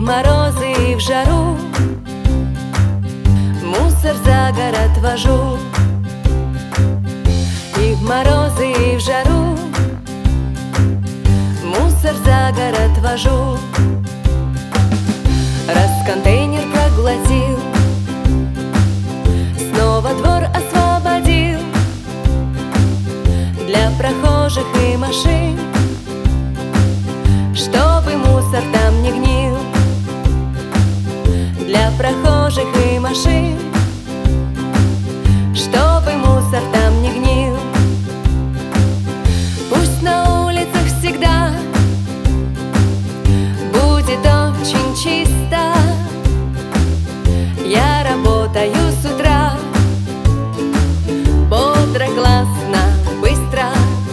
морозы, и в жару мусор за город вожу. И в морозы, и в жару мусор за город вожу. Раз контейнер проглотил, снова двор освободил для прохожих и машин, чтобы мусор там не гнил. Для прохожих и машин, чтобы мусор там не гнил. Пусть на улицах всегда будет очень чисто. Я работаю с утра бодро, классно, быстро.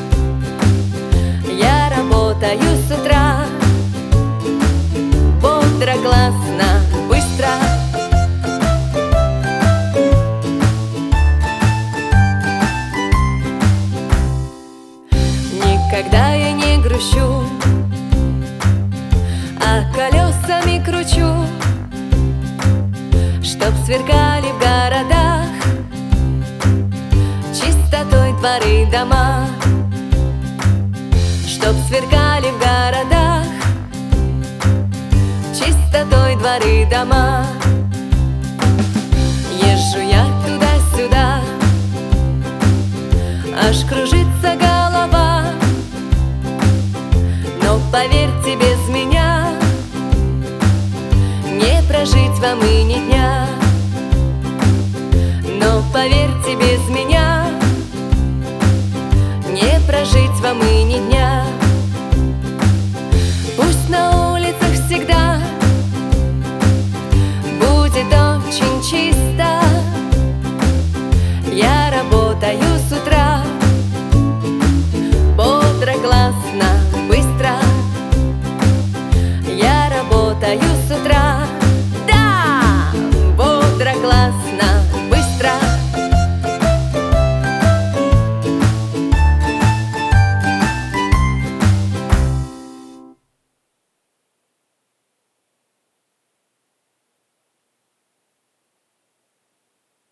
Я работаю с утра бодро, классно, быстро. Никогда я не грущу, а колесами кручу, чтоб сверкали в городах чистотой дворы, дома. Чтоб сверкали в городах чистотой дворы, дома. Езжу я туда-сюда, аж кружится голова. Но поверьте, без меня не прожить вам и ни дня. Но поверьте, без меня не прожить вам и